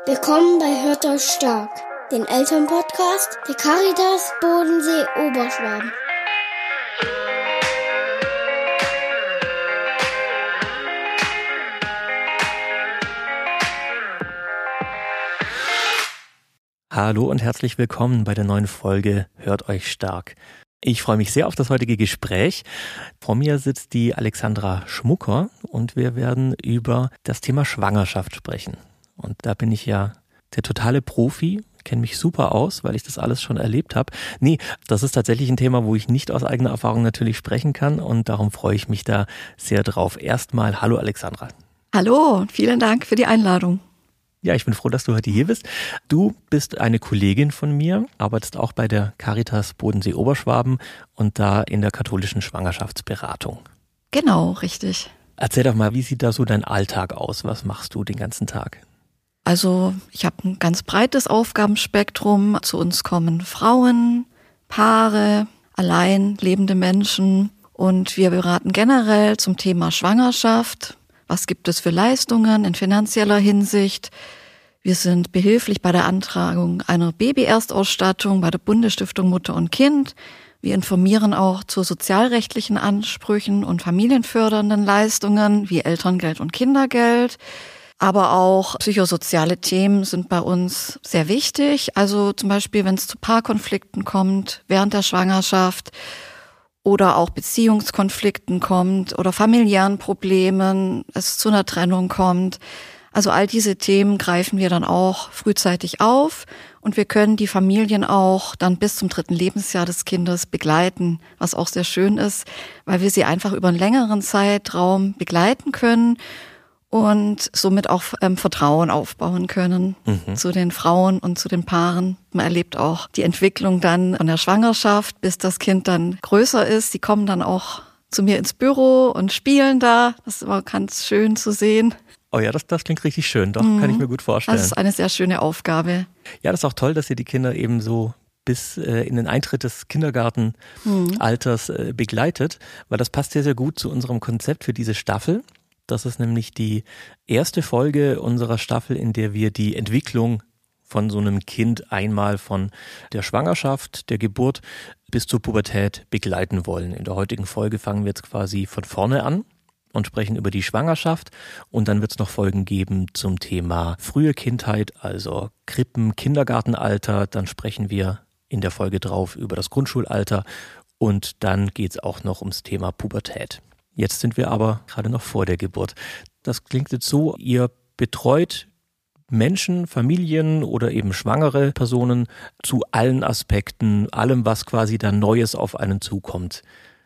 Willkommen bei Hört euch stark, den Elternpodcast der Caritas Bodensee Oberschwaben. Hallo und herzlich willkommen bei der neuen Folge Hört euch stark. Ich freue mich sehr auf das heutige Gespräch. Vor mir sitzt die Alexandra Schmucker und wir werden über das Thema Schwangerschaft sprechen. Und da bin ich ja der totale Profi, kenne mich super aus, weil ich das alles schon erlebt habe. Nee, das ist tatsächlich ein Thema, wo ich nicht aus eigener Erfahrung natürlich sprechen kann und darum freue ich mich da sehr drauf. Erstmal, hallo Alexandra. Hallo, vielen Dank für die Einladung. Ja, ich bin froh, dass du heute hier bist. Du bist eine Kollegin von mir, arbeitest auch bei der Caritas Bodensee Oberschwaben und da in der katholischen Schwangerschaftsberatung. Genau, richtig. Erzähl doch mal, wie sieht da so dein Alltag aus? Was machst du den ganzen Tag? Also ich habe ein ganz breites Aufgabenspektrum. Zu uns kommen Frauen, Paare, allein lebende Menschen und wir beraten generell zum Thema Schwangerschaft. Was gibt es für Leistungen in finanzieller Hinsicht? Wir sind behilflich bei der Antragung einer Babyerstausstattung bei der Bundesstiftung Mutter und Kind. Wir informieren auch zu sozialrechtlichen Ansprüchen und familienfördernden Leistungen wie Elterngeld und Kindergeld. Aber auch psychosoziale Themen sind bei uns sehr wichtig. Also zum Beispiel, wenn es zu Paarkonflikten kommt während der Schwangerschaft oder auch Beziehungskonflikten kommt oder familiären Problemen, es zu einer Trennung kommt. Also all diese Themen greifen wir dann auch frühzeitig auf und wir können die Familien auch dann bis zum 3. Lebensjahr des Kindes begleiten, was auch sehr schön ist, weil wir sie einfach über einen längeren Zeitraum begleiten können und somit auch Vertrauen aufbauen können zu den Frauen und zu den Paaren. Man erlebt auch die Entwicklung dann von der Schwangerschaft, bis das Kind dann größer ist. Die kommen dann auch zu mir ins Büro und spielen da. Das ist immer ganz schön zu sehen. Oh ja, das klingt richtig schön, doch, kann ich mir gut vorstellen. Das ist eine sehr schöne Aufgabe. Ja, das ist auch toll, dass ihr die Kinder eben so bis in den Eintritt des Kindergartenalters begleitet, weil das passt sehr, sehr gut zu unserem Konzept für diese Staffel. Das ist nämlich die erste Folge unserer Staffel, in der wir die Entwicklung von so einem Kind einmal von der Schwangerschaft, der Geburt bis zur Pubertät begleiten wollen. In der heutigen Folge fangen wir jetzt quasi von vorne an und sprechen über die Schwangerschaft und dann wird es noch Folgen geben zum Thema frühe Kindheit, also Krippen, Kindergartenalter. Dann sprechen wir in der Folge drauf über das Grundschulalter und dann geht es auch noch ums Thema Pubertät. Jetzt sind wir aber gerade noch vor der Geburt. Das klingt jetzt so, ihr betreut Menschen, Familien oder eben schwangere Personen zu allen Aspekten, allem, was quasi dann Neues auf einen zukommt.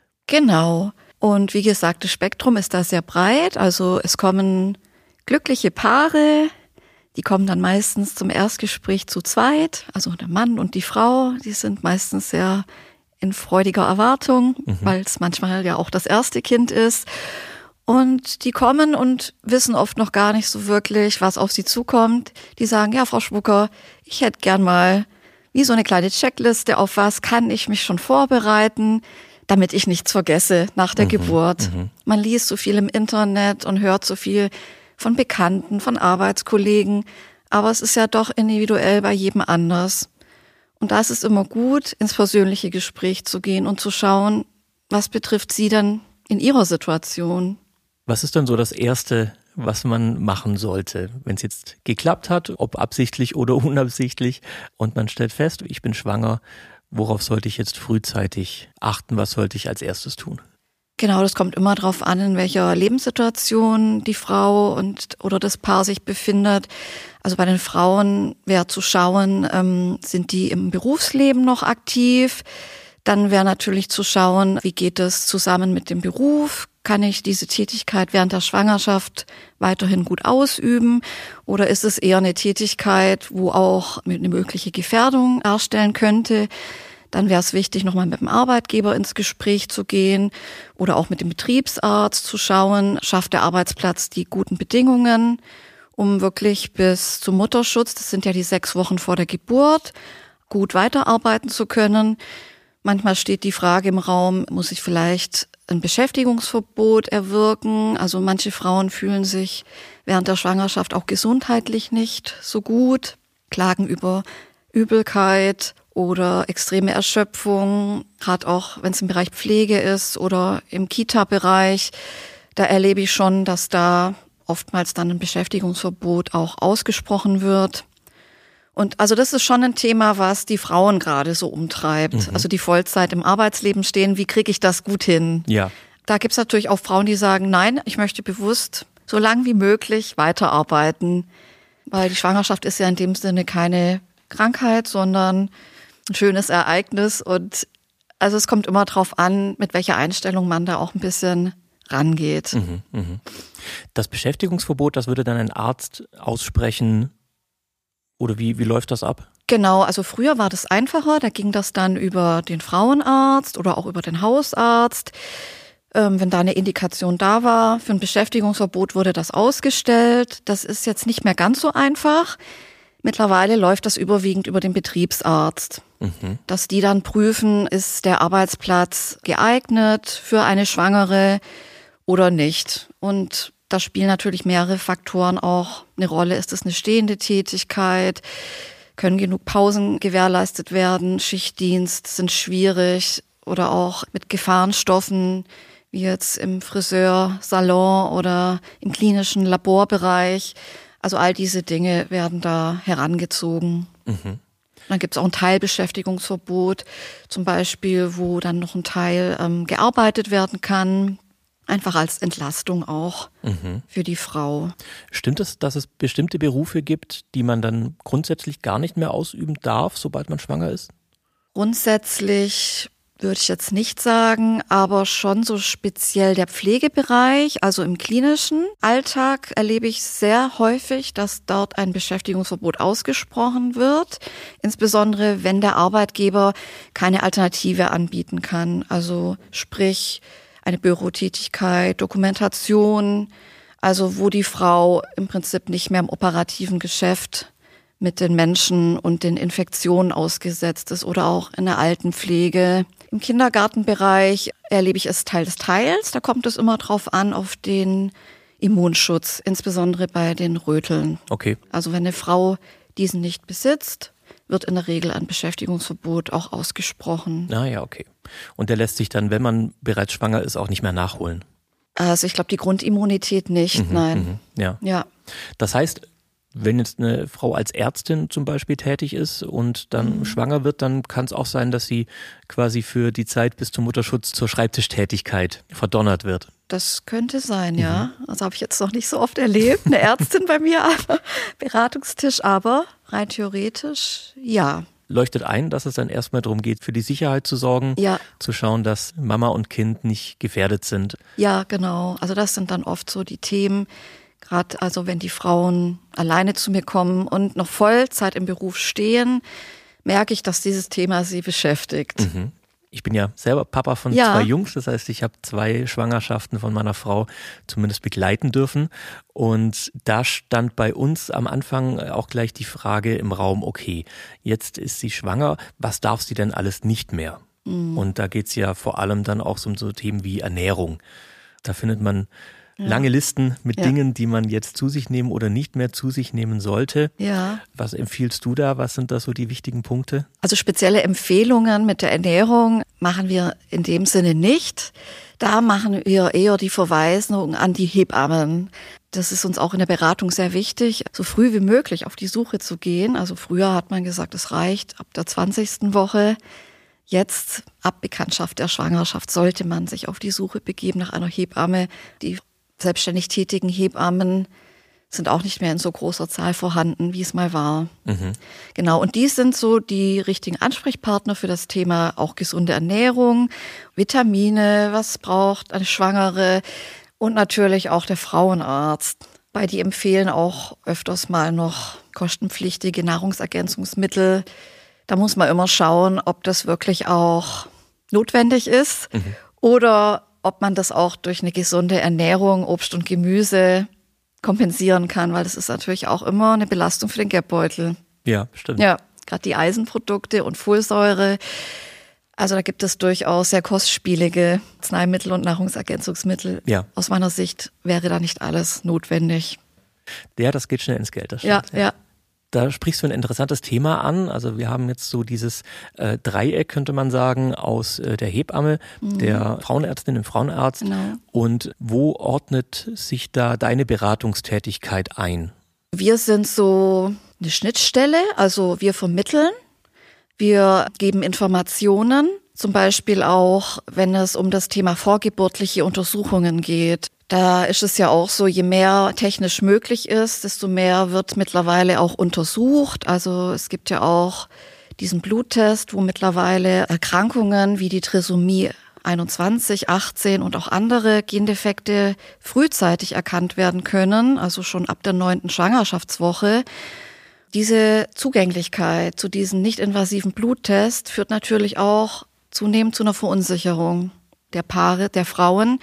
Genau. Und wie gesagt, das Spektrum ist da sehr breit. Also es kommen glückliche Paare, die kommen dann meistens zum Erstgespräch zu zweit. Also der Mann und die Frau, die sind meistens sehr in freudiger Erwartung, weil es manchmal ja auch das erste Kind ist. Und die kommen und wissen oft noch gar nicht so wirklich, was auf sie zukommt. Die sagen, ja, Frau Schmucker, ich hätte gern mal wie so eine kleine Checkliste, auf was kann ich mich schon vorbereiten, damit ich nichts vergesse nach der Geburt. Man liest so viel im Internet und hört so viel von Bekannten, von Arbeitskollegen, aber es ist ja doch individuell bei jedem anders. Und da ist es immer gut, ins persönliche Gespräch zu gehen und zu schauen, was betrifft Sie denn in Ihrer Situation? Was ist denn so das Erste, was man machen sollte, wenn es jetzt geklappt hat, ob absichtlich oder unabsichtlich, und man stellt fest, ich bin schwanger, worauf sollte ich jetzt frühzeitig achten, was sollte ich als erstes tun? Genau, das kommt immer darauf an, in welcher Lebenssituation die Frau oder das Paar sich befindet. Also bei den Frauen wäre zu schauen, sind die im Berufsleben noch aktiv? Dann wäre natürlich zu schauen, wie geht es zusammen mit dem Beruf? Kann ich diese Tätigkeit während der Schwangerschaft weiterhin gut ausüben? Oder ist es eher eine Tätigkeit, wo auch eine mögliche Gefährdung darstellen könnte? Dann wäre es wichtig, nochmal mit dem Arbeitgeber ins Gespräch zu gehen oder auch mit dem Betriebsarzt zu schauen, schafft der Arbeitsplatz die guten Bedingungen, um wirklich bis zum Mutterschutz, das sind ja die 6 Wochen vor der Geburt, gut weiterarbeiten zu können. Manchmal steht die Frage im Raum, muss ich vielleicht ein Beschäftigungsverbot erwirken? Also manche Frauen fühlen sich während der Schwangerschaft auch gesundheitlich nicht so gut, klagen über Übelkeit oder extreme Erschöpfung, gerade auch wenn es im Bereich Pflege ist oder im Kita-Bereich. Da erlebe ich schon, dass da oftmals dann ein Beschäftigungsverbot auch ausgesprochen wird. Und also das ist schon ein Thema, was die Frauen gerade so umtreibt. Also die Vollzeit im Arbeitsleben stehen, wie kriege ich das gut hin? Ja. Da gibt's natürlich auch Frauen, die sagen, nein, ich möchte bewusst so lang wie möglich weiterarbeiten, weil die Schwangerschaft ist ja in dem Sinne keine Krankheit, sondern ein schönes Ereignis. Und also es kommt immer drauf an, mit welcher Einstellung man da auch ein bisschen rangeht. Das Beschäftigungsverbot, das würde dann ein Arzt aussprechen, oder wie läuft das ab? Genau, also früher war das einfacher, da ging das dann über den Frauenarzt oder auch über den Hausarzt. Wenn da eine Indikation da war, für ein Beschäftigungsverbot wurde das ausgestellt. Das ist jetzt nicht mehr ganz so einfach. Mittlerweile läuft das überwiegend über den Betriebsarzt. Dass die dann prüfen, ist der Arbeitsplatz geeignet für eine Schwangere oder nicht. Und da spielen natürlich mehrere Faktoren auch eine Rolle. Ist es eine stehende Tätigkeit? Können genug Pausen gewährleistet werden? Schichtdienst sind schwierig oder auch mit Gefahrenstoffen, wie jetzt im Friseursalon oder im klinischen Laborbereich. Also all diese Dinge werden da herangezogen. Dann gibt es auch ein Teilbeschäftigungsverbot, zum Beispiel, wo dann noch ein Teil gearbeitet werden kann. Einfach als Entlastung auch für die Frau. Stimmt es, dass es bestimmte Berufe gibt, die man dann grundsätzlich gar nicht mehr ausüben darf, sobald man schwanger ist? Grundsätzlich würde ich jetzt nicht sagen, aber schon so speziell der Pflegebereich, also im klinischen Alltag erlebe ich sehr häufig, dass dort ein Beschäftigungsverbot ausgesprochen wird, insbesondere wenn der Arbeitgeber keine Alternative anbieten kann. Also sprich eine Bürotätigkeit, Dokumentation, also wo die Frau im Prinzip nicht mehr im operativen Geschäft mit den Menschen und den Infektionen ausgesetzt ist oder auch in der Altenpflege. Im Kindergartenbereich erlebe ich es Teil des Teils. Da kommt es immer drauf an, auf den Immunschutz, insbesondere bei den Röteln. Okay. Also wenn eine Frau diesen nicht besitzt, wird in der Regel ein Beschäftigungsverbot auch ausgesprochen. Ah ja, okay. Und der lässt sich dann, wenn man bereits schwanger ist, auch nicht mehr nachholen? Also ich glaube, die Grundimmunität nicht, nein. Ja. Das heißt, wenn jetzt eine Frau als Ärztin zum Beispiel tätig ist und dann schwanger wird, dann kann es auch sein, dass sie quasi für die Zeit bis zum Mutterschutz zur Schreibtischtätigkeit verdonnert wird. Das könnte sein, ja. Also habe ich jetzt noch nicht so oft erlebt, eine Ärztin bei mir, aber Beratungstisch, aber rein theoretisch, ja. Leuchtet ein, dass es dann erstmal darum geht, für die Sicherheit zu sorgen, zu schauen, dass Mama und Kind nicht gefährdet sind. Ja, genau. Also das sind dann oft so die Themen, gerade also wenn die Frauen alleine zu mir kommen und noch Vollzeit im Beruf stehen, merke ich, dass dieses Thema sie beschäftigt. Ich bin ja selber Papa von 2 Jungs, das heißt, ich habe 2 Schwangerschaften von meiner Frau zumindest begleiten dürfen. Und da stand bei uns am Anfang auch gleich die Frage im Raum, okay, jetzt ist sie schwanger, was darf sie denn alles nicht mehr? Und da geht's ja vor allem dann auch um so Themen wie Ernährung. Da findet man lange Listen mit Dingen, die man jetzt zu sich nehmen oder nicht mehr zu sich nehmen sollte. Ja. Was empfiehlst du da? Was sind da so die wichtigen Punkte? Also spezielle Empfehlungen mit der Ernährung machen wir in dem Sinne nicht. Da machen wir eher die Verweisung an die Hebammen. Das ist uns auch in der Beratung sehr wichtig, so früh wie möglich auf die Suche zu gehen. Also früher hat man gesagt, es reicht ab der 20. Woche. Jetzt, ab Bekanntschaft der Schwangerschaft, sollte man sich auf die Suche begeben nach einer Hebamme. Die selbstständig tätigen Hebammen sind auch nicht mehr in so großer Zahl vorhanden, wie es mal war. Genau, und die sind so die richtigen Ansprechpartner für das Thema auch gesunde Ernährung, Vitamine, was braucht eine Schwangere und natürlich auch der Frauenarzt. Weil die empfehlen auch öfters mal noch kostenpflichtige Nahrungsergänzungsmittel. Da muss man immer schauen, ob das wirklich auch notwendig ist oder ob man das auch durch eine gesunde Ernährung, Obst und Gemüse kompensieren kann, weil das ist natürlich auch immer eine Belastung für den Geldbeutel. Ja, stimmt. Ja, gerade die Eisenprodukte und Folsäure. Also da gibt es durchaus sehr kostspielige Arzneimittel und Nahrungsergänzungsmittel. Ja. Aus meiner Sicht wäre da nicht alles notwendig. Ja, das geht schnell ins Geld, das stimmt. Ja. Da sprichst du ein interessantes Thema an. Also wir haben jetzt so dieses Dreieck, könnte man sagen, aus der Hebamme, der Frauenärztin, dem Frauenarzt. Genau. Und wo ordnet sich da deine Beratungstätigkeit ein? Wir sind so eine Schnittstelle, also wir vermitteln, wir geben Informationen, zum Beispiel auch, wenn es um das Thema vorgeburtliche Untersuchungen geht. Da ist es ja auch so, je mehr technisch möglich ist, desto mehr wird mittlerweile auch untersucht. Also es gibt ja auch diesen Bluttest, wo mittlerweile Erkrankungen wie die Trisomie 21, 18 und auch andere Gendefekte frühzeitig erkannt werden können, also schon ab der 9. Schwangerschaftswoche. Diese Zugänglichkeit zu diesem nicht-invasiven Bluttest führt natürlich auch zunehmend zu einer Verunsicherung der Paare, der Frauen,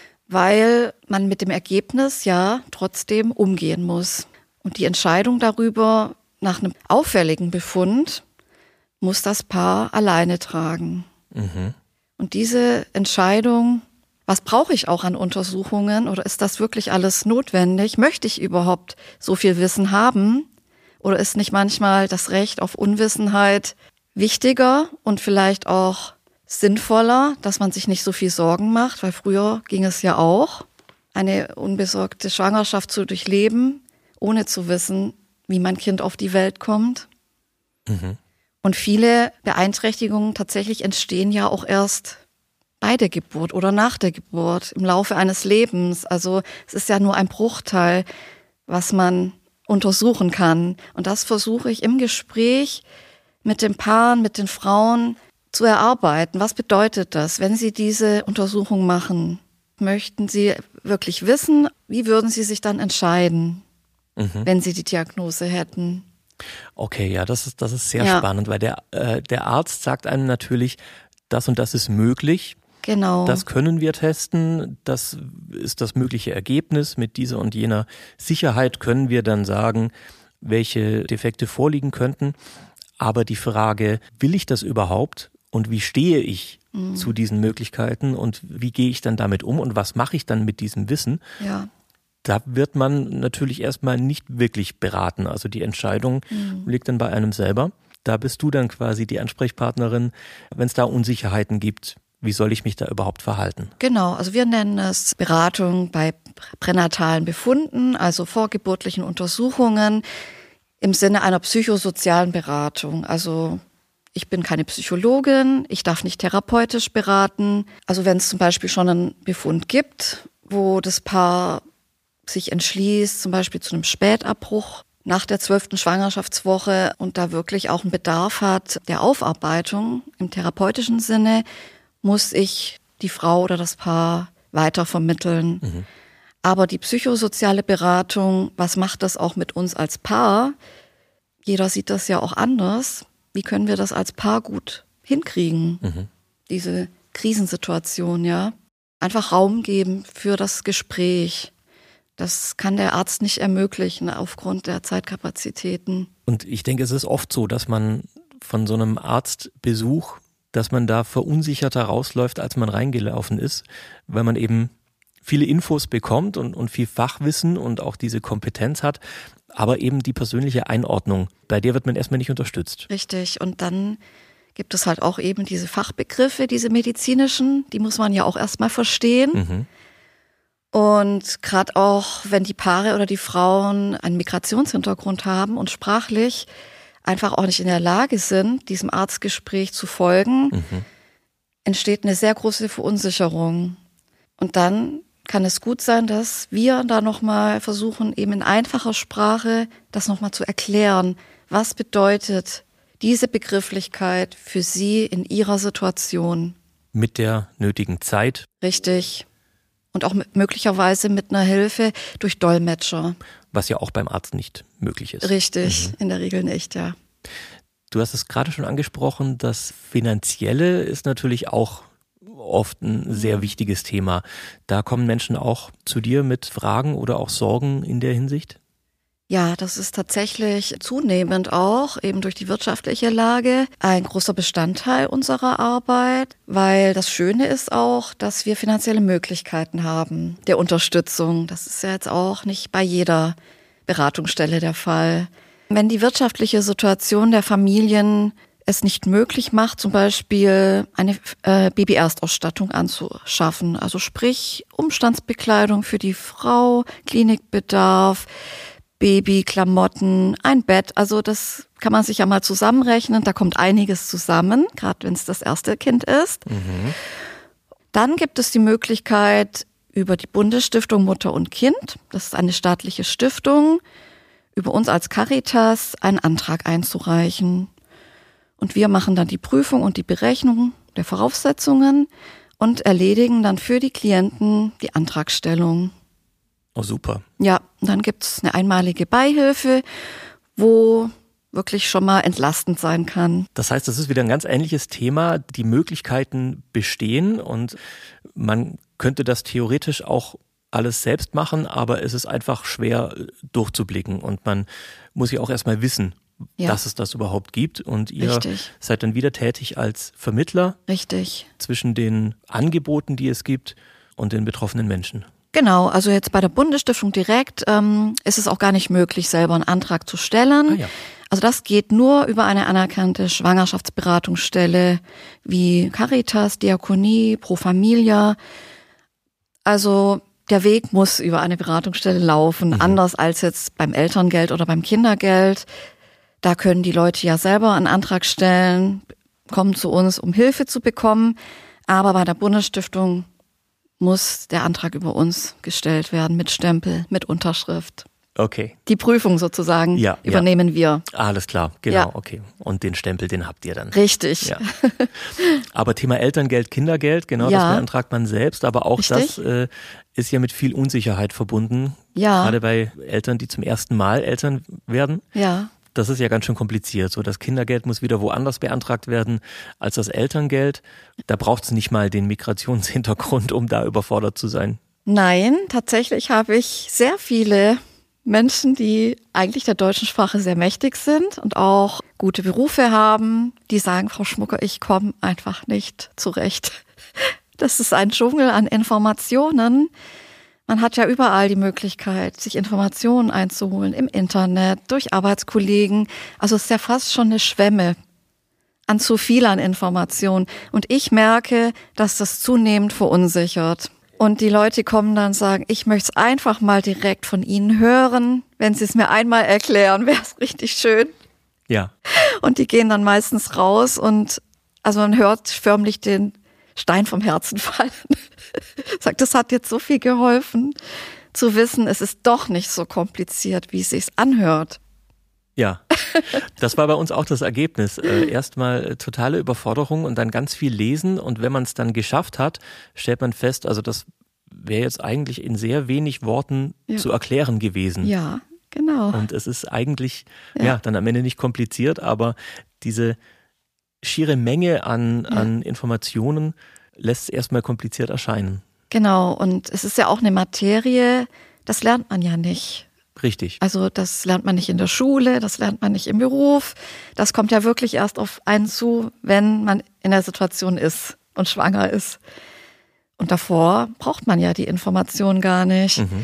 weil man mit dem Ergebnis ja trotzdem umgehen muss. Und die Entscheidung darüber, nach einem auffälligen Befund, muss das Paar alleine tragen. Mhm. Und diese Entscheidung, was brauche ich auch an Untersuchungen oder ist das wirklich alles notwendig? Möchte ich überhaupt so viel Wissen haben? Oder ist nicht manchmal das Recht auf Unwissenheit wichtiger und vielleicht auch sinnvoller, dass man sich nicht so viel Sorgen macht, weil früher ging es ja auch, eine unbesorgte Schwangerschaft zu durchleben, ohne zu wissen, wie mein Kind auf die Welt kommt. Mhm. Und viele Beeinträchtigungen tatsächlich entstehen ja auch erst bei der Geburt oder nach der Geburt, im Laufe eines Lebens. Also es ist ja nur ein Bruchteil, was man untersuchen kann. Und das versuche ich im Gespräch mit den Paaren, mit den Frauen zu erarbeiten. Was bedeutet das, wenn Sie diese Untersuchung machen? Möchten Sie wirklich wissen, wie würden Sie sich dann entscheiden, wenn Sie die Diagnose hätten? Okay, ja, das ist sehr spannend, weil der Arzt sagt einem natürlich, das und das ist möglich. Genau. Das können wir testen, das ist das mögliche Ergebnis. Mit dieser und jener Sicherheit können wir dann sagen, welche Defekte vorliegen könnten. Aber die Frage, will ich das überhaupt und wie stehe ich zu diesen Möglichkeiten und wie gehe ich dann damit um und was mache ich dann mit diesem Wissen? Ja. Da wird man natürlich erstmal nicht wirklich beraten. Also die Entscheidung liegt dann bei einem selber. Da bist du dann quasi die Ansprechpartnerin, wenn es da Unsicherheiten gibt. Wie soll ich mich da überhaupt verhalten? Genau, also wir nennen es Beratung bei pränatalen Befunden, also vorgeburtlichen Untersuchungen im Sinne einer psychosozialen Beratung. Also ich bin keine Psychologin, ich darf nicht therapeutisch beraten. Also wenn es zum Beispiel schon einen Befund gibt, wo das Paar sich entschließt, zum Beispiel zu einem Spätabbruch nach der 12. Schwangerschaftswoche und da wirklich auch einen Bedarf hat der Aufarbeitung im therapeutischen Sinne, muss ich die Frau oder das Paar weiter vermitteln. Aber die psychosoziale Beratung, was macht das auch mit uns als Paar? Jeder sieht das ja auch anders. Wie können wir das als Paar gut hinkriegen? Diese Krisensituation, ja. Einfach Raum geben für das Gespräch. Das kann der Arzt nicht ermöglichen aufgrund der Zeitkapazitäten. Und ich denke, es ist oft so, dass man von so einem Arztbesuch, dass man da verunsicherter rausläuft, als man reingelaufen ist, weil man eben viele Infos bekommt und viel Fachwissen und auch diese Kompetenz hat, aber eben die persönliche Einordnung, bei der wird man erstmal nicht unterstützt. Richtig, und dann gibt es halt auch eben diese Fachbegriffe, diese medizinischen, die muss man ja auch erstmal verstehen. Und gerade auch, wenn die Paare oder die Frauen einen Migrationshintergrund haben und sprachlich einfach auch nicht in der Lage sind, diesem Arztgespräch zu folgen, entsteht eine sehr große Verunsicherung. Und dann kann es gut sein, dass wir da nochmal versuchen, eben in einfacher Sprache das nochmal zu erklären. Was bedeutet diese Begrifflichkeit für Sie in Ihrer Situation? Mit der nötigen Zeit. Richtig. Und auch möglicherweise mit einer Hilfe durch Dolmetscher. Was ja auch beim Arzt nicht möglich ist. Richtig, in der Regel nicht, ja. Du hast es gerade schon angesprochen, das Finanzielle ist natürlich auch oft ein sehr wichtiges Thema. Da kommen Menschen auch zu dir mit Fragen oder auch Sorgen in der Hinsicht? Ja, das ist tatsächlich zunehmend auch eben durch die wirtschaftliche Lage ein großer Bestandteil unserer Arbeit, weil das Schöne ist auch, dass wir finanzielle Möglichkeiten haben der Unterstützung. Das ist ja jetzt auch nicht bei jeder Beratungsstelle der Fall. Wenn die wirtschaftliche Situation der Familien es nicht möglich macht, zum Beispiel eine Babyerstausstattung anzuschaffen, also sprich Umstandsbekleidung für die Frau, Klinikbedarf, Babyklamotten, ein Bett, also das kann man sich ja mal zusammenrechnen, da kommt einiges zusammen, gerade wenn es das erste Kind ist. Mhm. Dann gibt es die Möglichkeit über die Bundesstiftung Mutter und Kind, das ist eine staatliche Stiftung, über uns als Caritas einen Antrag einzureichen. Und wir machen dann die Prüfung und die Berechnung der Voraussetzungen und erledigen dann für die Klienten die Antragstellung. Oh, super. Ja, und dann gibt es eine einmalige Beihilfe, wo wirklich schon mal entlastend sein kann. Das heißt, das ist wieder ein ganz ähnliches Thema. Die Möglichkeiten bestehen und man könnte das theoretisch auch alles selbst machen, aber es ist einfach schwer durchzublicken und man muss ja auch erstmal wissen, dass es das überhaupt gibt und ihr seid dann wieder tätig als Vermittler zwischen den Angeboten, die es gibt und den betroffenen Menschen. Genau, also jetzt bei der Bundesstiftung direkt ist es auch gar nicht möglich, selber einen Antrag zu stellen. Ah, ja. Also das geht nur über eine anerkannte Schwangerschaftsberatungsstelle wie Caritas, Diakonie, Pro Familia. Also der Weg muss über eine Beratungsstelle laufen, anders als jetzt beim Elterngeld oder beim Kindergeld. Da können die Leute ja selber einen Antrag stellen, kommen zu uns, um Hilfe zu bekommen. Aber bei der Bundesstiftung muss der Antrag über uns gestellt werden mit Stempel, mit Unterschrift. Okay. Die Prüfung sozusagen übernehmen wir. Alles klar, genau, okay. Und den Stempel, den habt ihr dann. Richtig. Ja. Aber Thema Elterngeld, Kindergeld, genau, das beantragt man selbst, aber auch das ist ja mit viel Unsicherheit verbunden. Ja. Gerade bei Eltern, die zum ersten Mal Eltern werden. Ja. Das ist ja ganz schön kompliziert. So, das Kindergeld muss wieder woanders beantragt werden als das Elterngeld. Da braucht es nicht mal den Migrationshintergrund, um da überfordert zu sein. Nein, tatsächlich habe ich sehr viele Menschen, die eigentlich der deutschen Sprache sehr mächtig sind und auch gute Berufe haben, die sagen, Frau Schmucker, ich komme einfach nicht zurecht. Das ist ein Dschungel an Informationen. Man hat ja überall die Möglichkeit, sich Informationen einzuholen, im Internet, durch Arbeitskollegen. Also es ist ja fast schon eine Schwemme an zu viel an Informationen. Und ich merke, dass das zunehmend verunsichert. Und die Leute kommen dann und sagen, ich möchte es einfach mal direkt von Ihnen hören. Wenn Sie es mir einmal erklären, wäre es richtig schön. Ja. Und die gehen dann meistens raus und also man hört förmlich den Stein vom Herzen fallen. Sagt, das hat jetzt so viel geholfen, zu wissen, es ist doch nicht so kompliziert, wie es sich anhört. Ja, das war bei uns auch das Ergebnis. Erstmal totale Überforderung und dann ganz viel lesen. Und wenn man es dann geschafft hat, stellt man fest, also das wäre jetzt eigentlich in sehr wenig Worten zu erklären gewesen. Ja, genau. Und es ist eigentlich, dann am Ende nicht kompliziert, aber diese schiere Menge an Informationen lässt es erstmal kompliziert erscheinen. Genau, und es ist ja auch eine Materie, das lernt man ja nicht. Richtig. Also das lernt man nicht in der Schule, das lernt man nicht im Beruf. Das kommt ja wirklich erst auf einen zu, wenn man in der Situation ist und schwanger ist. Und davor braucht man ja die Information gar nicht. Mhm.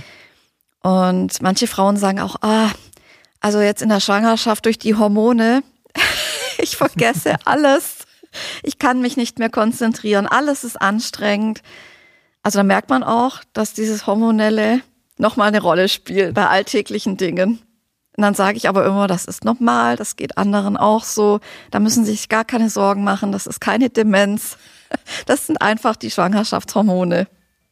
Und manche Frauen sagen auch, also jetzt in der Schwangerschaft durch die Hormone, ich vergesse alles. Ich kann mich nicht mehr konzentrieren, alles ist anstrengend. Also da merkt man auch, dass dieses Hormonelle nochmal eine Rolle spielt bei alltäglichen Dingen. Und dann sage ich aber immer, das ist normal, das geht anderen auch so. Da müssen Sie sich gar keine Sorgen machen, das ist keine Demenz. Das sind einfach die Schwangerschaftshormone.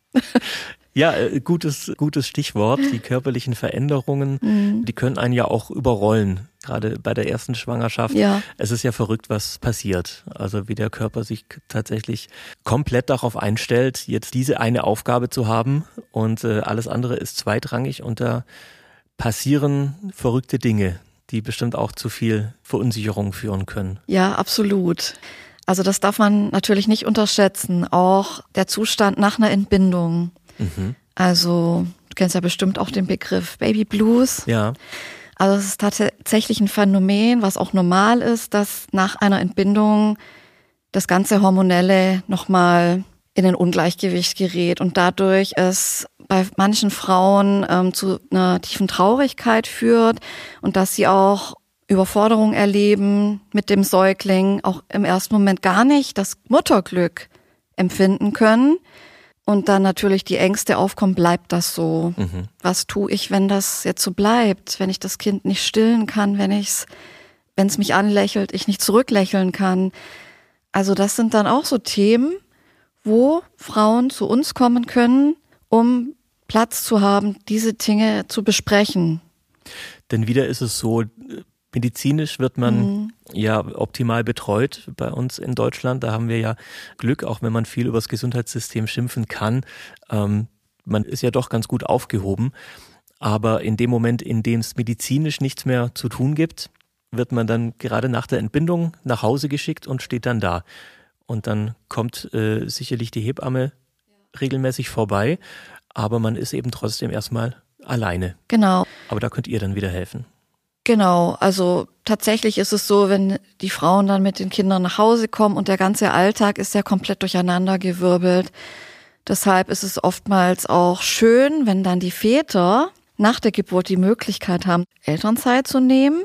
Ja, gutes Stichwort. Die körperlichen Veränderungen, die können einen ja auch überrollen. Gerade bei der ersten Schwangerschaft. Ja. Es ist ja verrückt, was passiert. Also wie der Körper sich tatsächlich komplett darauf einstellt, jetzt diese eine Aufgabe zu haben und alles andere ist zweitrangig und da passieren verrückte Dinge, die bestimmt auch zu viel Verunsicherung führen können. Ja, absolut. Also das darf man natürlich nicht unterschätzen. Auch der Zustand nach einer Entbindung. Mhm. Also du kennst ja bestimmt auch den Begriff Baby Blues. Ja. Also es ist tatsächlich ein Phänomen, was auch normal ist, dass nach einer Entbindung das ganze Hormonelle nochmal in ein Ungleichgewicht gerät und dadurch es bei manchen Frauen zu einer tiefen Traurigkeit führt und dass sie auch Überforderung erleben mit dem Säugling, auch im ersten Moment gar nicht das Mutterglück empfinden können. Und dann natürlich die Ängste aufkommen, bleibt das so? Was tue ich, wenn das jetzt so bleibt? Wenn ich das Kind nicht stillen kann, wenn es mich anlächelt, ich nicht zurücklächeln kann. Also das sind dann auch so Themen, wo Frauen zu uns kommen können, um Platz zu haben, diese Dinge zu besprechen. Denn wieder ist es so, medizinisch wird man ja optimal betreut bei uns in Deutschland. Da haben wir ja Glück, auch wenn man viel über das Gesundheitssystem schimpfen kann. Man ist ja doch ganz gut aufgehoben. Aber in dem Moment, in dem es medizinisch nichts mehr zu tun gibt, wird man dann gerade nach der Entbindung nach Hause geschickt und steht dann da. Und dann kommt sicherlich die Hebamme regelmäßig vorbei, aber man ist eben trotzdem erstmal alleine. Genau. Aber da könnt ihr dann wieder helfen. Genau, also tatsächlich ist es so, wenn die Frauen dann mit den Kindern nach Hause kommen und der ganze Alltag ist ja komplett durcheinandergewirbelt. Deshalb ist es oftmals auch schön, wenn dann die Väter nach der Geburt die Möglichkeit haben, Elternzeit zu nehmen.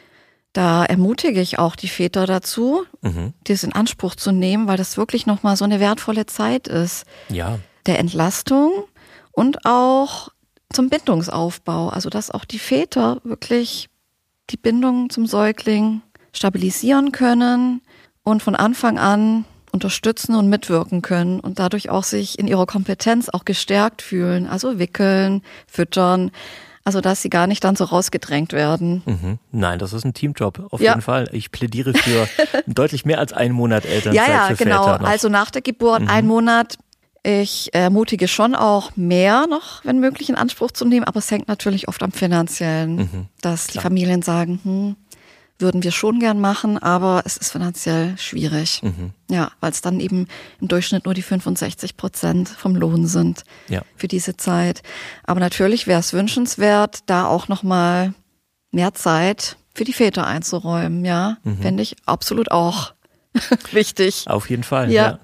Da ermutige ich auch die Väter dazu, das in Anspruch zu nehmen, weil das wirklich nochmal so eine wertvolle Zeit ist. Ja. Der Entlastung und auch zum Bindungsaufbau. Also dass auch die Väter wirklich die Bindung zum Säugling stabilisieren können und von Anfang an unterstützen und mitwirken können und dadurch auch sich in ihrer Kompetenz auch gestärkt fühlen. Also wickeln, füttern, also dass sie gar nicht dann so rausgedrängt werden. Nein, das ist ein Teamjob, auf jeden Fall. Ich plädiere für deutlich mehr als einen Monat Elternzeit für genau. Väter noch. Also nach der Geburt 1 Monat. Ich ermutige schon auch mehr noch, wenn möglich, in Anspruch zu nehmen, aber es hängt natürlich oft am Finanziellen, dass die Familien sagen, würden wir schon gern machen, aber es ist finanziell schwierig. Ja, weil es dann eben im Durchschnitt nur die 65% vom Lohn sind für diese Zeit. Aber natürlich wäre es wünschenswert, da auch nochmal mehr Zeit für die Väter einzuräumen. Ja, fände ich absolut auch wichtig. Auf jeden Fall, ja.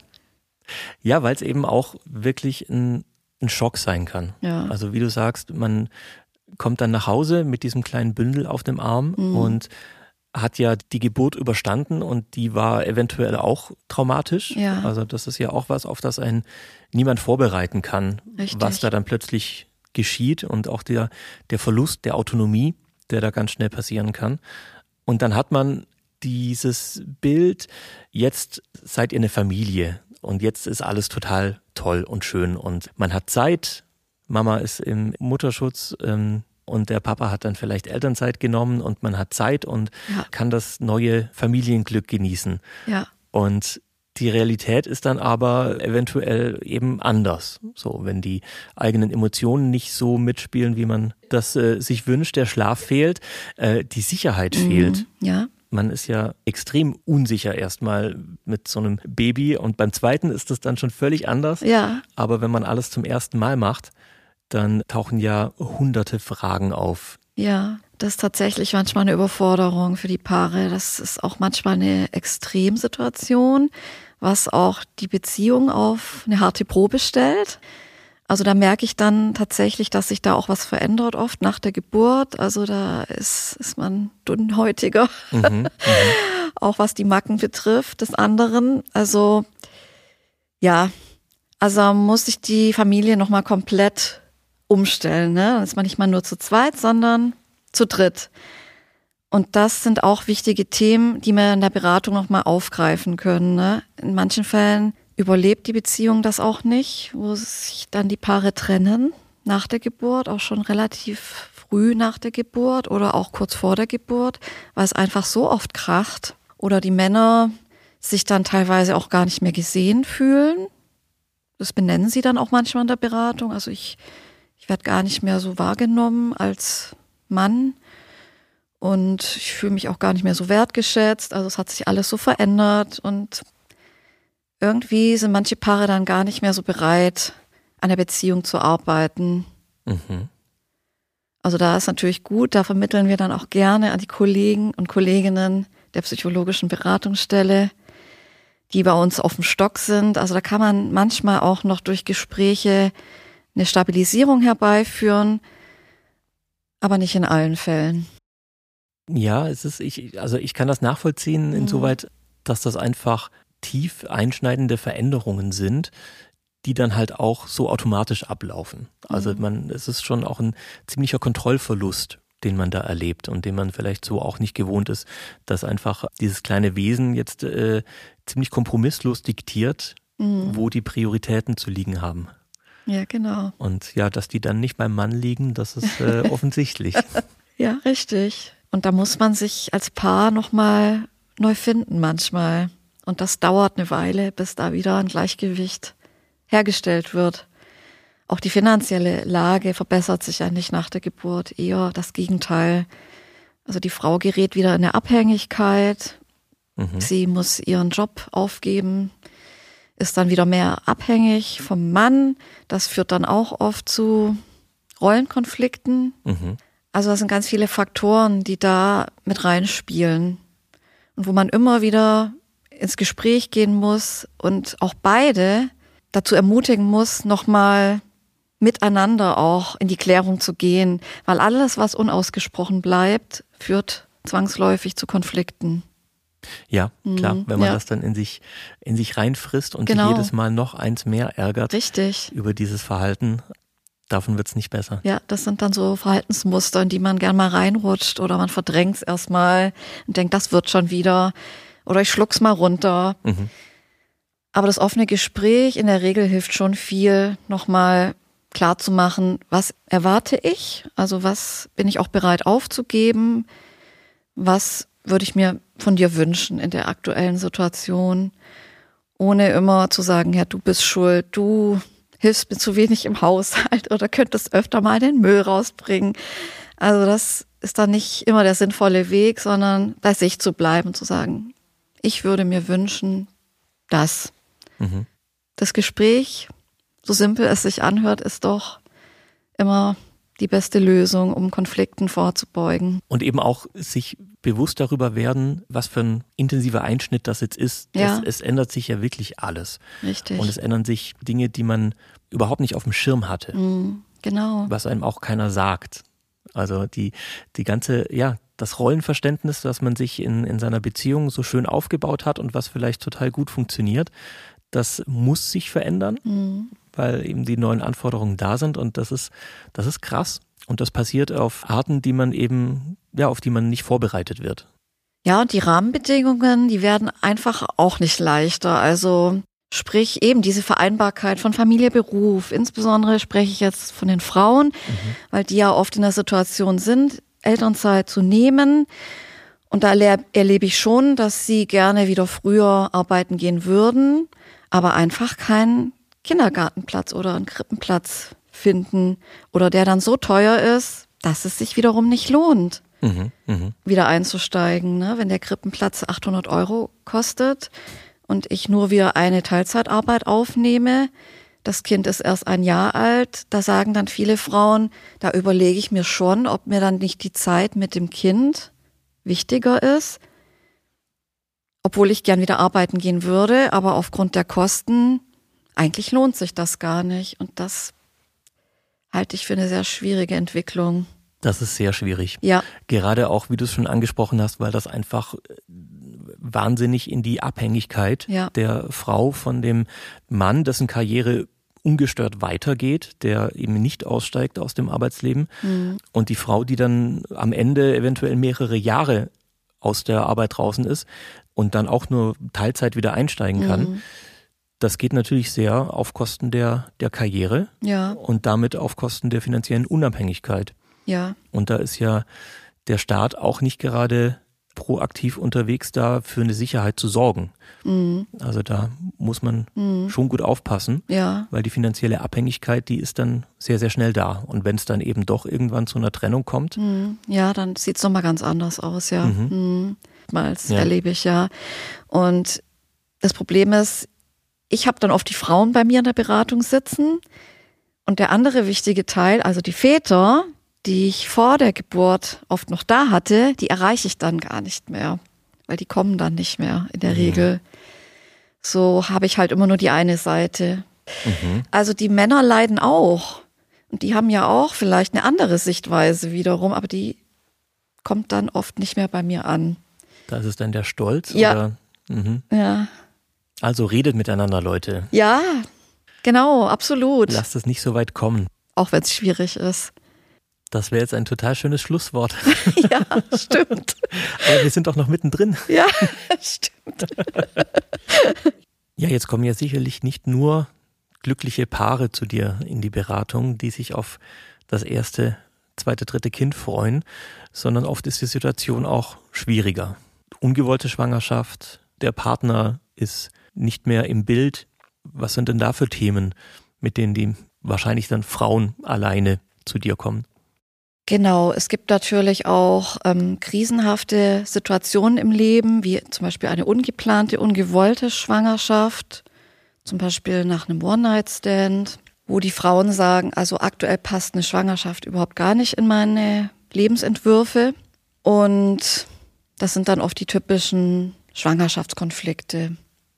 Ja, weil es eben auch wirklich ein Schock sein kann. Ja. Also wie du sagst, man kommt dann nach Hause mit diesem kleinen Bündel auf dem Arm und hat ja die Geburt überstanden und die war eventuell auch traumatisch. Ja. Also das ist ja auch was, auf das einen niemand vorbereiten kann, Richtig. was da dann plötzlich geschieht und auch der Verlust der Autonomie, der da ganz schnell passieren kann. Und dann hat man dieses Bild, jetzt seid ihr eine Familie. Und jetzt ist alles total toll und schön und man hat Zeit. Mama ist im Mutterschutz und der Papa hat dann vielleicht Elternzeit genommen und man hat Zeit und kann das neue Familienglück genießen. Ja. Und die Realität ist dann aber eventuell eben anders. So, wenn die eigenen Emotionen nicht so mitspielen, wie man das sich wünscht, der Schlaf fehlt, die Sicherheit fehlt. Ja. Man ist ja extrem unsicher erstmal mit so einem Baby und beim zweiten ist das dann schon völlig anders. Ja. Aber wenn man alles zum ersten Mal macht, dann tauchen ja hunderte Fragen auf. Ja, das ist tatsächlich manchmal eine Überforderung für die Paare. Das ist auch manchmal eine Extremsituation, was auch die Beziehung auf eine harte Probe stellt. Also da merke ich dann tatsächlich, dass sich da auch was verändert, oft nach der Geburt. Also da ist man dünnhäutiger, auch was die Macken betrifft des anderen. Also ja, also muss sich die Familie nochmal komplett umstellen. Ne? Dann ist man nicht mal nur zu zweit, sondern zu dritt. Und das sind auch wichtige Themen, die wir in der Beratung nochmal aufgreifen können. Ne? In manchen Fällen überlebt die Beziehung das auch nicht, wo sich dann die Paare trennen nach der Geburt, auch schon relativ früh nach der Geburt oder auch kurz vor der Geburt, weil es einfach so oft kracht oder die Männer sich dann teilweise auch gar nicht mehr gesehen fühlen. Das benennen sie dann auch manchmal in der Beratung. Also ich werde gar nicht mehr so wahrgenommen als Mann und ich fühle mich auch gar nicht mehr so wertgeschätzt. Also es hat sich alles so verändert und irgendwie sind manche Paare dann gar nicht mehr so bereit, an der Beziehung zu arbeiten. Also da ist natürlich gut, da vermitteln wir dann auch gerne an die Kollegen und Kolleginnen der psychologischen Beratungsstelle, die bei uns auf dem Stock sind. Also da kann man manchmal auch noch durch Gespräche eine Stabilisierung herbeiführen, aber nicht in allen Fällen. Ja, ich kann das nachvollziehen, insoweit, dass das einfach tief einschneidende Veränderungen sind, die dann halt auch so automatisch ablaufen. Also es ist schon auch ein ziemlicher Kontrollverlust, den man da erlebt und den man vielleicht so auch nicht gewohnt ist, dass einfach dieses kleine Wesen jetzt ziemlich kompromisslos diktiert, wo die Prioritäten zu liegen haben. Ja, genau. Und ja, dass die dann nicht beim Mann liegen, das ist offensichtlich. Ja, richtig. Und da muss man sich als Paar nochmal neu finden manchmal. Und das dauert eine Weile, bis da wieder ein Gleichgewicht hergestellt wird. Auch die finanzielle Lage verbessert sich ja nicht nach der Geburt, eher das Gegenteil. Also die Frau gerät wieder in eine Abhängigkeit. Sie muss ihren Job aufgeben, ist dann wieder mehr abhängig vom Mann. Das führt dann auch oft zu Rollenkonflikten. Also das sind ganz viele Faktoren, die da mit reinspielen und wo man immer wieder ins Gespräch gehen muss und auch beide dazu ermutigen muss, nochmal miteinander auch in die Klärung zu gehen, weil alles, was unausgesprochen bleibt, führt zwangsläufig zu Konflikten. Ja, klar, wenn man das dann in sich reinfrisst und sich jedes Mal noch eins mehr ärgert. Richtig. Über dieses Verhalten. Davon wird's nicht besser. Ja, das sind dann so Verhaltensmuster, in die man gern mal reinrutscht oder man verdrängt es erstmal und denkt, das wird schon wieder oder ich schluck's mal runter. Aber das offene Gespräch in der Regel hilft schon viel, nochmal klar zu machen, was erwarte ich? Also was bin ich auch bereit aufzugeben? Was würde ich mir von dir wünschen in der aktuellen Situation? Ohne immer zu sagen, ja, du bist schuld, du hilfst mir zu wenig im Haushalt oder könntest öfter mal den Müll rausbringen. Also das ist dann nicht immer der sinnvolle Weg, sondern bei sich zu bleiben und zu sagen, ich würde mir wünschen, dass. Das Gespräch, so simpel es sich anhört, ist doch immer die beste Lösung, um Konflikten vorzubeugen. Und eben auch sich bewusst darüber werden, was für ein intensiver Einschnitt das jetzt ist. Ja. Es ändert sich ja wirklich alles. Richtig. Und es ändern sich Dinge, die man überhaupt nicht auf dem Schirm hatte. Genau. Was einem auch keiner sagt. Also die ganze, das Rollenverständnis, das man sich in seiner Beziehung so schön aufgebaut hat und was vielleicht total gut funktioniert, das muss sich verändern, weil eben die neuen Anforderungen da sind und das ist krass. Und das passiert auf Arten, die man eben, auf die man nicht vorbereitet wird. Ja, und die Rahmenbedingungen, die werden einfach auch nicht leichter. Also sprich eben diese Vereinbarkeit von Familie, Beruf. Insbesondere spreche ich jetzt von den Frauen, weil die ja oft in der Situation sind, Elternzeit zu nehmen. Und da erlebe ich schon, dass sie gerne wieder früher arbeiten gehen würden, aber einfach keinen Kindergartenplatz oder einen Krippenplatz finden oder der dann so teuer ist, dass es sich wiederum nicht lohnt, wieder einzusteigen. Ne? Wenn der Krippenplatz 800 € kostet und ich nur wieder eine Teilzeitarbeit aufnehme, das Kind ist erst 1 Jahr alt, da sagen dann viele Frauen, da überlege ich mir schon, ob mir dann nicht die Zeit mit dem Kind wichtiger ist, obwohl ich gern wieder arbeiten gehen würde, aber aufgrund der Kosten, eigentlich lohnt sich das gar nicht. Und das halte ich für eine sehr schwierige Entwicklung. Das ist sehr schwierig. Ja. Gerade auch, wie du es schon angesprochen hast, weil das einfach wahnsinnig in die Abhängigkeit der Frau von dem Mann, dessen Karriere ungestört weitergeht, der eben nicht aussteigt aus dem Arbeitsleben. Und die Frau, die dann am Ende eventuell mehrere Jahre aus der Arbeit draußen ist und dann auch nur Teilzeit wieder einsteigen kann. Das geht natürlich sehr auf Kosten der Karriere und damit auf Kosten der finanziellen Unabhängigkeit. Ja. Und da ist ja der Staat auch nicht gerade proaktiv unterwegs, da für eine Sicherheit zu sorgen. Also da muss man schon gut aufpassen, weil die finanzielle Abhängigkeit, die ist dann sehr, sehr schnell da. Und wenn es dann eben doch irgendwann zu einer Trennung kommt. Ja, dann sieht es nochmal ganz anders aus, erlebe ich Und das Problem ist, ich habe dann oft die Frauen bei mir in der Beratung sitzen und der andere wichtige Teil, also die Väter, die ich vor der Geburt oft noch da hatte, die erreiche ich dann gar nicht mehr, weil die kommen dann nicht mehr in der Regel. So habe ich halt immer nur die eine Seite. Also die Männer leiden auch. Und die haben ja auch vielleicht eine andere Sichtweise wiederum, aber die kommt dann oft nicht mehr bei mir an. Da ist es dann der Stolz? Ja. Oder? Ja. Also redet miteinander, Leute. Ja, genau, absolut. Lasst es nicht so weit kommen. Auch wenn es schwierig ist. Das wäre jetzt ein total schönes Schlusswort. Ja, stimmt. Aber wir sind doch noch mittendrin. Ja, stimmt. Ja, jetzt kommen ja sicherlich nicht nur glückliche Paare zu dir in die Beratung, die sich auf das erste, zweite, dritte Kind freuen, sondern oft ist die Situation auch schwieriger. Ungewollte Schwangerschaft, der Partner ist nicht mehr im Bild. Was sind denn da für Themen, mit denen die wahrscheinlich dann Frauen alleine zu dir kommen? Genau, es gibt natürlich auch krisenhafte Situationen im Leben, wie zum Beispiel eine ungeplante, ungewollte Schwangerschaft, zum Beispiel nach einem One-Night-Stand, wo die Frauen sagen, also aktuell passt eine Schwangerschaft überhaupt gar nicht in meine Lebensentwürfe. Und das sind dann oft die typischen Schwangerschaftskonflikte.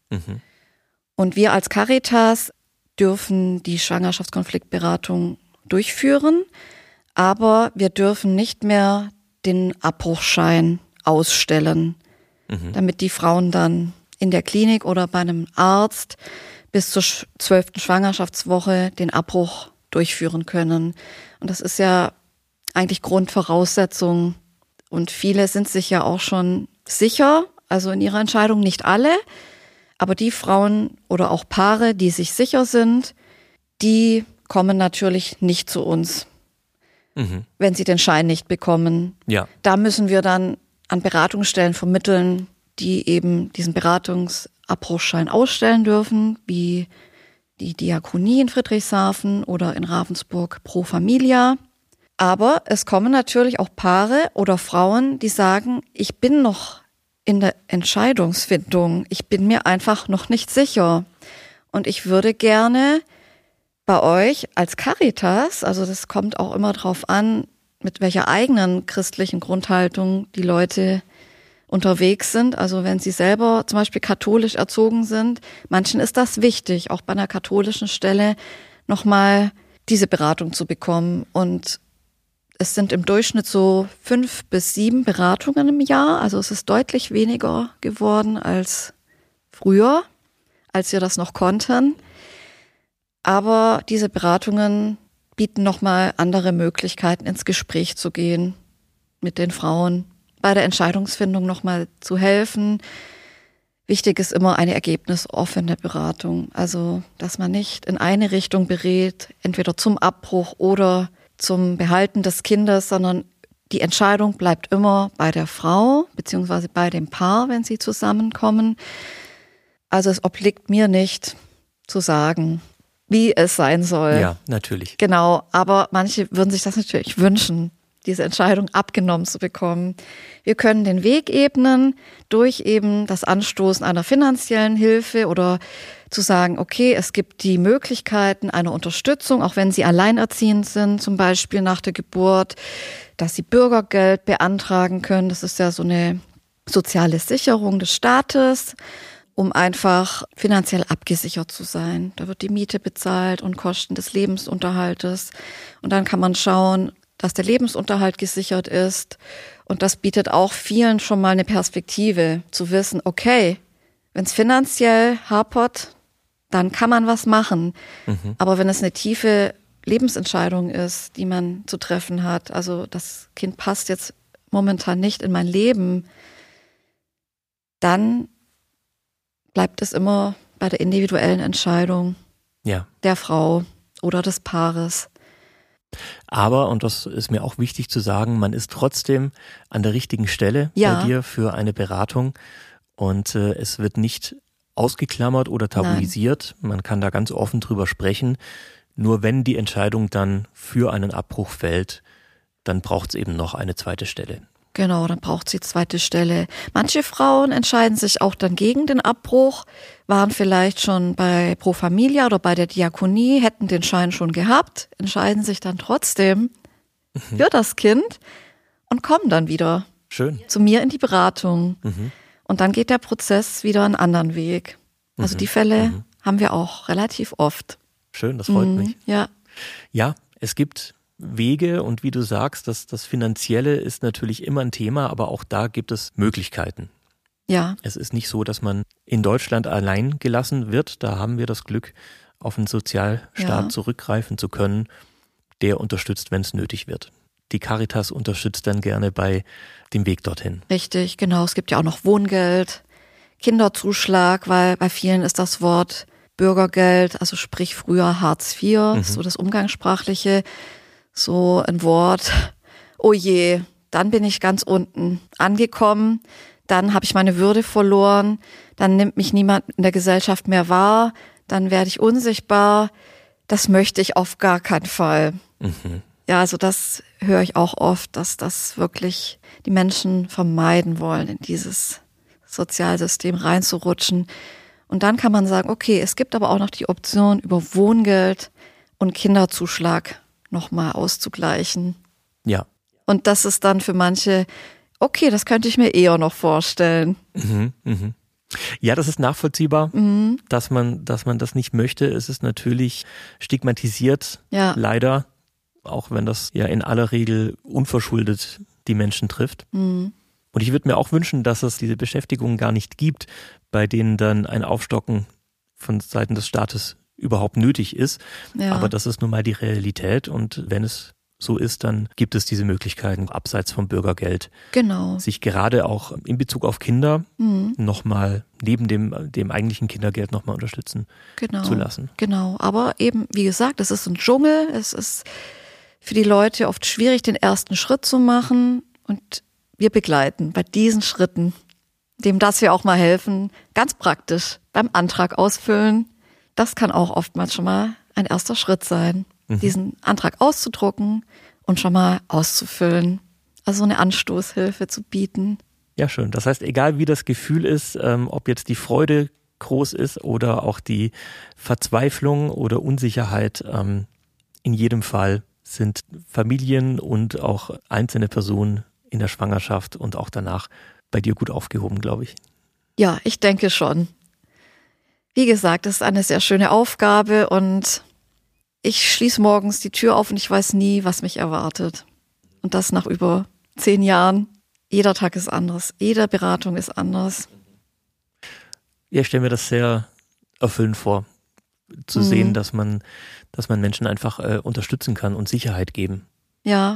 Und wir als Caritas dürfen die Schwangerschaftskonfliktberatung durchführen, aber wir dürfen nicht mehr den Abbruchschein ausstellen, damit die Frauen dann in der Klinik oder bei einem Arzt bis zur 12. Schwangerschaftswoche den Abbruch durchführen können. Und das ist ja eigentlich Grundvoraussetzung. Und viele sind sich ja auch schon sicher, also in ihrer Entscheidung, nicht alle, aber die Frauen oder auch Paare, die sich sicher sind, die kommen natürlich nicht zu uns, wenn sie den Schein nicht bekommen. Ja. Da müssen wir dann an Beratungsstellen vermitteln, die eben diesen Beratungsabbruchschein ausstellen dürfen, wie die Diakonie in Friedrichshafen oder in Ravensburg Pro Familia. Aber es kommen natürlich auch Paare oder Frauen, die sagen, ich bin noch in der Entscheidungsfindung, ich bin mir einfach noch nicht sicher. Und ich würde gerne bei euch als Caritas, also das kommt auch immer drauf an, mit welcher eigenen christlichen Grundhaltung die Leute unterwegs sind. Also wenn sie selber zum Beispiel katholisch erzogen sind, manchen ist das wichtig, auch bei einer katholischen Stelle nochmal diese Beratung zu bekommen. Und es sind im Durchschnitt so 5 bis 7 Beratungen im Jahr. Also es ist deutlich weniger geworden als früher, als wir das noch konnten. Aber diese Beratungen bieten nochmal andere Möglichkeiten, ins Gespräch zu gehen mit den Frauen, bei der Entscheidungsfindung nochmal zu helfen. Wichtig ist immer eine ergebnisoffene Beratung. Also, dass man nicht in eine Richtung berät, entweder zum Abbruch oder zum Behalten des Kindes, sondern die Entscheidung bleibt immer bei der Frau beziehungsweise bei dem Paar, wenn sie zusammenkommen. Also es obliegt mir nicht zu sagen, wie es sein soll. Ja, natürlich. Genau, aber manche würden sich das natürlich wünschen, diese Entscheidung abgenommen zu bekommen. Wir können den Weg ebnen durch eben das Anstoßen einer finanziellen Hilfe oder zu sagen, okay, es gibt die Möglichkeiten einer Unterstützung, auch wenn sie alleinerziehend sind, zum Beispiel nach der Geburt, dass sie Bürgergeld beantragen können. Das ist ja so eine soziale Sicherung des Staates, um einfach finanziell abgesichert zu sein. Da wird die Miete bezahlt und Kosten des Lebensunterhaltes. Und dann kann man schauen, dass der Lebensunterhalt gesichert ist. Und das bietet auch vielen schon mal eine Perspektive, zu wissen, okay, wenn es finanziell hapert, dann kann man was machen. Aber wenn es eine tiefe Lebensentscheidung ist, die man zu treffen hat, also das Kind passt jetzt momentan nicht in mein Leben, dann bleibt es immer bei der individuellen Entscheidung der Frau oder des Paares. Aber, und das ist mir auch wichtig zu sagen, man ist trotzdem an der richtigen Stelle bei dir für eine Beratung und es wird nicht ausgeklammert oder tabuisiert. Nein. Man kann da ganz offen drüber sprechen. Nur wenn die Entscheidung dann für einen Abbruch fällt, dann braucht es eben noch eine zweite Stelle. Genau, dann braucht sie zweite Stelle. Manche Frauen entscheiden sich auch dann gegen den Abbruch, waren vielleicht schon bei Pro Familia oder bei der Diakonie, hätten den Schein schon gehabt, entscheiden sich dann trotzdem für das Kind und kommen dann wieder Schön. zu mir in die Beratung. Und dann geht der Prozess wieder einen anderen Weg. Also die Fälle haben wir auch relativ oft. Schön, das freut mich. Ja. Ja, es gibt Wege und wie du sagst, das Finanzielle ist natürlich immer ein Thema, aber auch da gibt es Möglichkeiten. Ja. Es ist nicht so, dass man in Deutschland allein gelassen wird. Da haben wir das Glück, auf einen Sozialstaat zurückgreifen zu können, der unterstützt, wenn es nötig wird. Die Caritas unterstützt dann gerne bei dem Weg dorthin. Richtig, genau. Es gibt ja auch noch Wohngeld, Kinderzuschlag, weil bei vielen ist das Wort Bürgergeld, also sprich früher Hartz IV, so das Umgangssprachliche, so ein Wort, oh je, dann bin ich ganz unten angekommen, dann habe ich meine Würde verloren, dann nimmt mich niemand in der Gesellschaft mehr wahr, dann werde ich unsichtbar. Das möchte ich auf gar keinen Fall. Ja, also das höre ich auch oft, dass das wirklich die Menschen vermeiden wollen, in dieses Sozialsystem reinzurutschen. Und dann kann man sagen, okay, es gibt aber auch noch die Option, über Wohngeld und Kinderzuschlag nochmal auszugleichen. Ja. Und das ist dann für manche, okay, das könnte ich mir eher noch vorstellen. Ja, das ist nachvollziehbar, dass man das nicht möchte. Es ist natürlich stigmatisiert, leider, auch wenn das ja in aller Regel unverschuldet die Menschen trifft. Und ich würde mir auch wünschen, dass es diese Beschäftigungen gar nicht gibt, bei denen dann ein Aufstocken von Seiten des Staates überhaupt nötig ist. Ja. Aber das ist nun mal die Realität und wenn es so ist, dann gibt es diese Möglichkeiten, abseits vom Bürgergeld, Genau. sich gerade auch in Bezug auf Kinder nochmal neben dem eigentlichen Kindergeld nochmal unterstützen zu lassen. Genau, aber eben, wie gesagt, es ist ein Dschungel, es ist für die Leute oft schwierig, den ersten Schritt zu machen und wir begleiten bei diesen Schritten, dem dass wir auch mal helfen, ganz praktisch beim Antrag ausfüllen. Das kann auch oftmals schon mal ein erster Schritt sein, diesen Antrag auszudrucken und schon mal auszufüllen. Also eine Anstoßhilfe zu bieten. Ja, schön. Das heißt, egal wie das Gefühl ist, ob jetzt die Freude groß ist oder auch die Verzweiflung oder Unsicherheit, in jedem Fall sind Familien und auch einzelne Personen in der Schwangerschaft und auch danach bei dir gut aufgehoben, glaube ich. Ja, ich denke schon. Wie gesagt, das ist eine sehr schöne Aufgabe und ich schließe morgens die Tür auf und ich weiß nie, was mich erwartet. Und das nach über 10 Jahren. Jeder Tag ist anders, jede Beratung ist anders. Ja, ich stelle mir das sehr erfüllend vor, zu sehen, dass man Menschen einfach unterstützen kann und Sicherheit geben. Ja.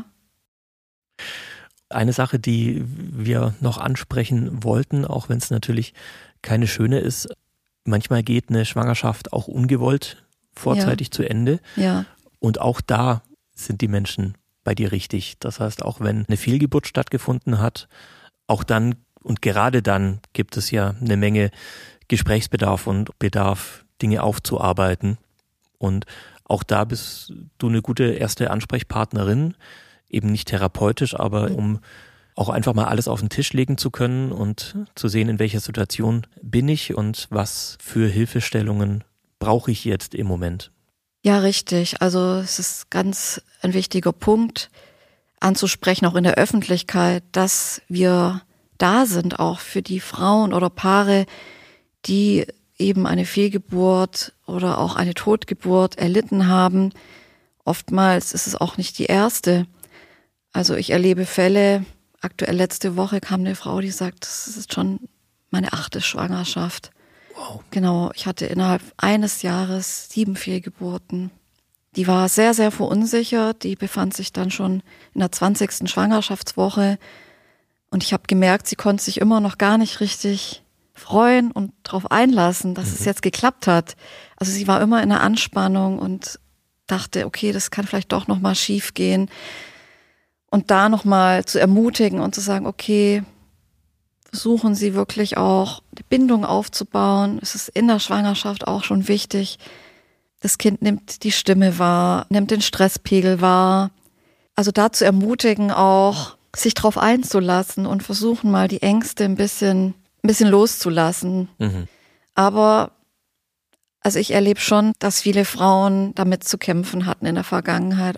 Eine Sache, die wir noch ansprechen wollten, auch wenn es natürlich keine schöne ist, manchmal geht eine Schwangerschaft auch ungewollt vorzeitig zu Ende. Ja. Und auch da sind die Menschen bei dir richtig. Das heißt, auch wenn eine Fehlgeburt stattgefunden hat, auch dann und gerade dann gibt es ja eine Menge Gesprächsbedarf und Bedarf, Dinge aufzuarbeiten. Und auch da bist du eine gute erste Ansprechpartnerin, eben nicht therapeutisch, aber um auch einfach mal alles auf den Tisch legen zu können und zu sehen, in welcher Situation bin ich und was für Hilfestellungen brauche ich jetzt im Moment. Ja, richtig. Also es ist ganz ein wichtiger Punkt anzusprechen, auch in der Öffentlichkeit, dass wir da sind, auch für die Frauen oder Paare, die eben eine Fehlgeburt oder auch eine Totgeburt erlitten haben. Oftmals ist es auch nicht die erste. Also ich erlebe Fälle, aktuell letzte Woche kam eine Frau, die sagt, das ist schon meine 8. Schwangerschaft. Wow. Genau, ich hatte innerhalb eines Jahres 7 Fehlgeburten. Die war sehr, sehr verunsichert. Die befand sich dann schon in der 20. Schwangerschaftswoche. Und ich habe gemerkt, sie konnte sich immer noch gar nicht richtig freuen und darauf einlassen, dass es jetzt geklappt hat. Also sie war immer in der Anspannung und dachte, okay, das kann vielleicht doch nochmal schief gehen. Und da nochmal zu ermutigen und zu sagen, okay, versuchen Sie wirklich auch die Bindung aufzubauen. Es ist in der Schwangerschaft auch schon wichtig. Das Kind nimmt die Stimme wahr, nimmt den Stresspegel wahr. Also da zu ermutigen, auch sich drauf einzulassen und versuchen mal die Ängste ein bisschen loszulassen. Aber also ich erlebe schon, dass viele Frauen damit zu kämpfen hatten in der Vergangenheit, auch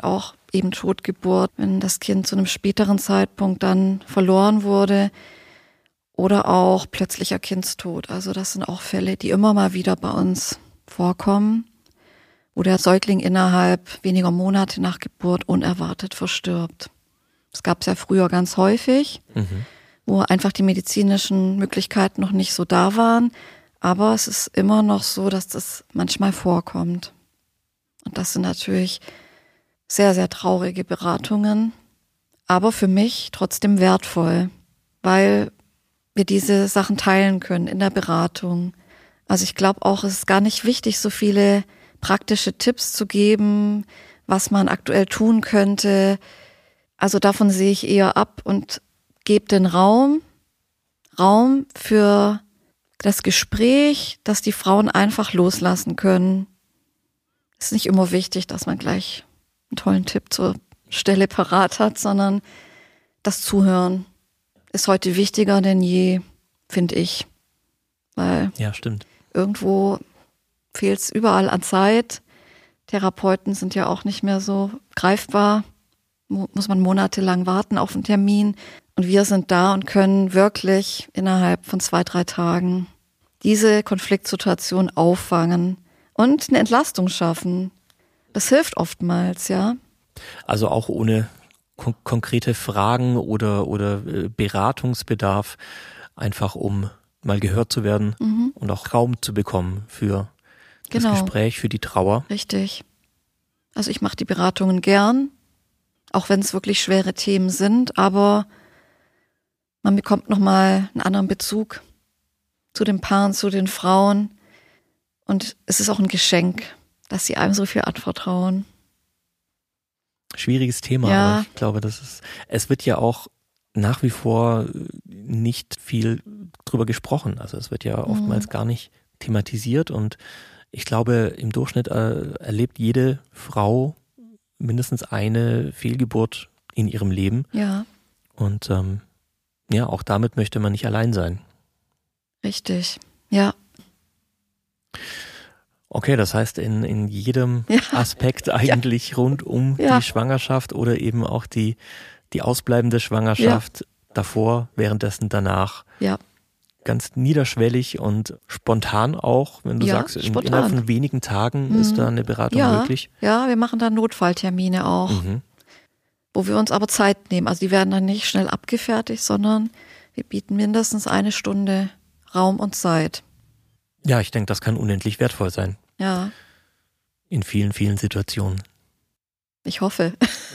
eben Totgeburt, wenn das Kind zu einem späteren Zeitpunkt dann verloren wurde oder auch plötzlicher Kindstod. Also das sind auch Fälle, die immer mal wieder bei uns vorkommen, wo der Säugling innerhalb weniger Monate nach Geburt unerwartet verstirbt. Das gab es ja früher ganz häufig, wo einfach die medizinischen Möglichkeiten noch nicht so da waren. Aber es ist immer noch so, dass das manchmal vorkommt. Und das sind natürlich sehr, sehr traurige Beratungen, aber für mich trotzdem wertvoll, weil wir diese Sachen teilen können in der Beratung. Also ich glaube auch, es ist gar nicht wichtig, so viele praktische Tipps zu geben, was man aktuell tun könnte. Also davon sehe ich eher ab und gebe den Raum für das Gespräch, dass die Frauen einfach loslassen können. Es ist nicht immer wichtig, dass man gleich einen tollen Tipp zur Stelle parat hat, sondern das Zuhören ist heute wichtiger denn je, finde ich. Weil ja, stimmt. Irgendwo fehlt es überall an Zeit. Therapeuten sind ja auch nicht mehr so greifbar. Muss man monatelang warten auf einen Termin. Und wir sind da und können wirklich innerhalb von 2-3 Tagen diese Konfliktsituation auffangen und eine Entlastung schaffen. Das hilft oftmals, ja. Also auch ohne konkrete Fragen oder Beratungsbedarf, einfach um mal gehört zu werden und auch Raum zu bekommen für das Gespräch, für die Trauer. Richtig. Also ich mache die Beratungen gern, auch wenn es wirklich schwere Themen sind, aber man bekommt nochmal einen anderen Bezug zu den Paaren, zu den Frauen. Und es ist auch ein Geschenk, dass sie einem so viel anvertrauen. Schwieriges Thema, ja. Aber ich glaube, es wird ja auch nach wie vor nicht viel drüber gesprochen. Also es wird ja oftmals gar nicht thematisiert und ich glaube, im Durchschnitt erlebt jede Frau mindestens eine Fehlgeburt in ihrem Leben. Ja. Und ja, auch damit möchte man nicht allein sein. Richtig, ja. Okay, das heißt in jedem Aspekt eigentlich rund um die Schwangerschaft oder eben auch die ausbleibende Schwangerschaft davor, währenddessen, danach. Ja. Ganz niederschwellig und spontan auch, wenn du sagst, innerhalb von wenigen Tagen ist da eine Beratung möglich. Ja, wir machen da Notfalltermine auch, wo wir uns aber Zeit nehmen. Also die werden dann nicht schnell abgefertigt, sondern wir bieten mindestens 1 Stunde Raum und Zeit. Ja, ich denke, das kann unendlich wertvoll sein. Ja. In vielen, vielen Situationen. Ich hoffe.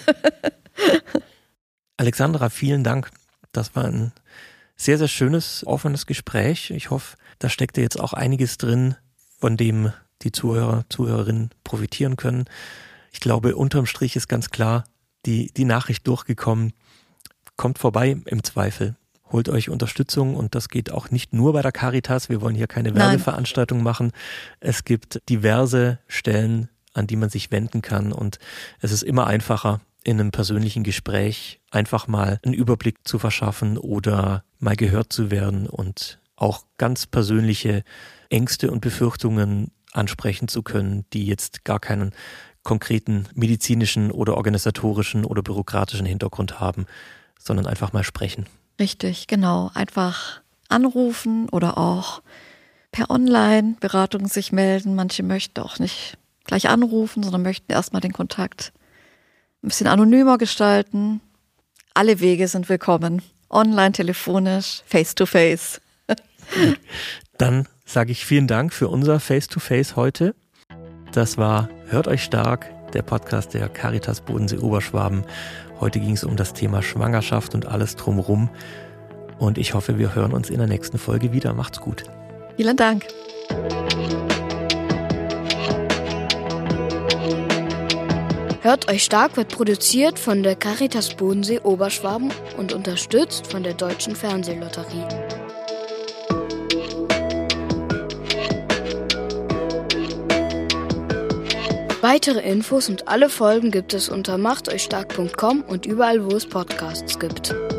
Alexandra, vielen Dank. Das war ein sehr, sehr schönes, offenes Gespräch. Ich hoffe, da steckte jetzt auch einiges drin, von dem die Zuhörer, Zuhörerinnen profitieren können. Ich glaube, unterm Strich ist ganz klar die Nachricht durchgekommen. Kommt vorbei im Zweifel. Holt euch Unterstützung und das geht auch nicht nur bei der Caritas. Wir wollen hier keine Werbeveranstaltung machen. Es gibt diverse Stellen, an die man sich wenden kann und es ist immer einfacher, in einem persönlichen Gespräch einfach mal einen Überblick zu verschaffen oder mal gehört zu werden und auch ganz persönliche Ängste und Befürchtungen ansprechen zu können, die jetzt gar keinen konkreten medizinischen oder organisatorischen oder bürokratischen Hintergrund haben, sondern einfach mal sprechen. Richtig, genau. Einfach anrufen oder auch per Online-Beratung sich melden. Manche möchten auch nicht gleich anrufen, sondern möchten erstmal den Kontakt ein bisschen anonymer gestalten. Alle Wege sind willkommen. Online, telefonisch, face-to-face. Dann sage ich vielen Dank für unser Face-to-Face heute. Das war Hört euch stark, der Podcast der Caritas Bodensee Oberschwaben. Heute ging es um das Thema Schwangerschaft und alles drumherum. Und ich hoffe, wir hören uns in der nächsten Folge wieder. Macht's gut. Vielen Dank. Hört euch stark wird produziert von der Caritas Bodensee Oberschwaben und unterstützt von der Deutschen Fernsehlotterie. Weitere Infos und alle Folgen gibt es unter machtöchstark.com und überall, wo es Podcasts gibt.